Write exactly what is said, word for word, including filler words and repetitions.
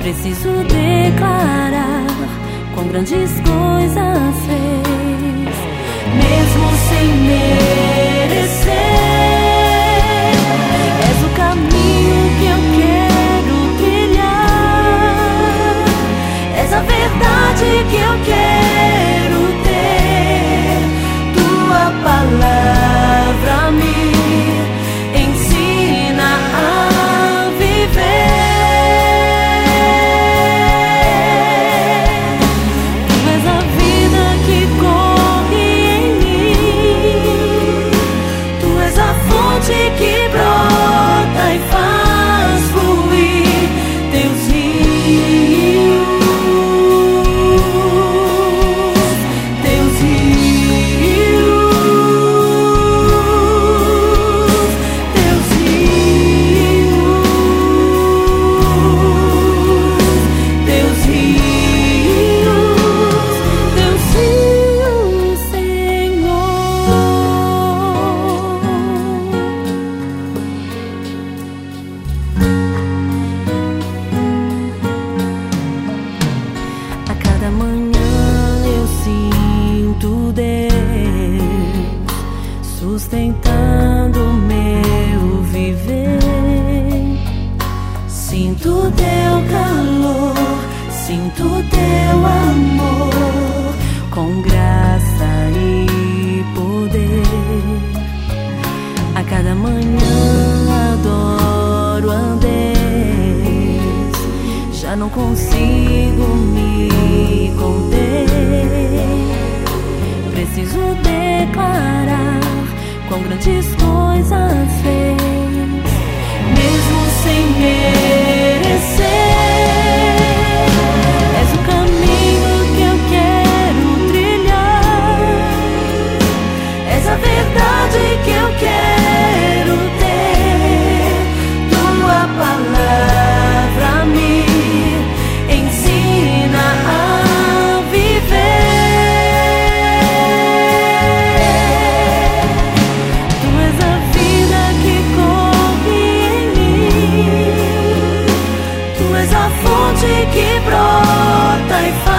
Preciso declarar quão grandes coisas fez, mesmo sem merecer. És o caminho que eu quero trilhar, és a verdade que eu quero ter. Tua palavra me ensina a viver. Que brota e faz fluir teus rios, teus rios, teus rios, teus rios, teus rios, Senhor. Cada manhã eu sinto Deus sustentando meu viver. Sinto teu calor, sinto teu amor, com graça e poder. A cada manhã adoro a Deus, já não consigo me conter. Preciso declarar quão grandes coisas fez, mesmo sem merecer. És o caminho que eu quero trilhar, és a verdade que eu quero ter. Tua palavra me ensina a viver. Tu és a vida que corre em mim, tu és a fonte que brota e faz